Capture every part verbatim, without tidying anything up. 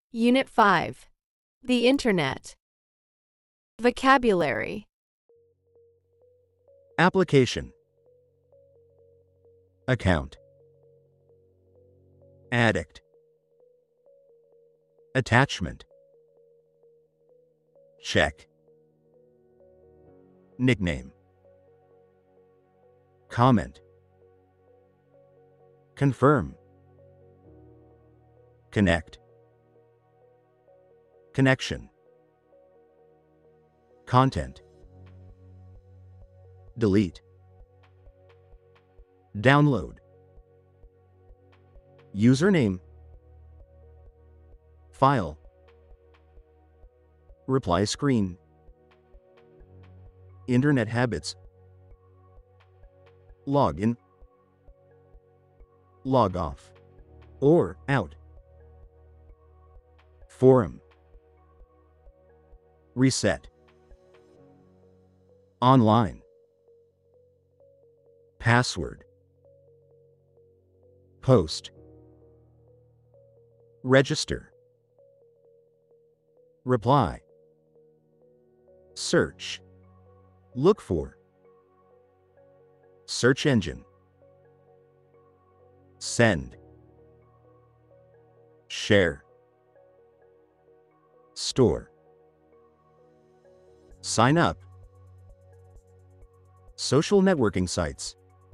Unit five. The Internet. Vocabulary. Application. Account. Addict. Attachment. Check. Nickname. Comment. Confirm. Connect. Connection. Content. Delete. Download. Username. File. Reply screen. Internet habits. Log in. Log off. Or out. Forum. Reset. Online. Password. Post. Register. Reply. Search. Look for. Search engine. Send. Share. Store. Sign up. Social networking sites.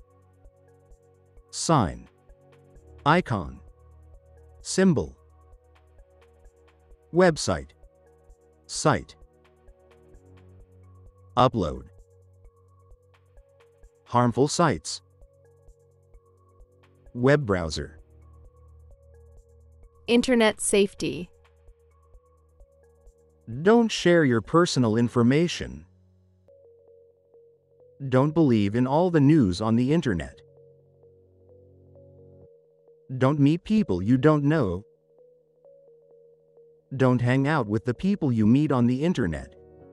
Sign. Icon. Symbol. Website. Site. Upload. Harmful sites. Web browser. Internet safety. Don't share your personal information. Don't believe in all the news on the internet. Don't meet people you don't know. Don't hang out with the people you meet on the internet.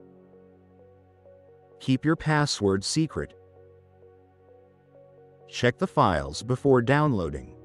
Keep your password secret. Check the files before downloading.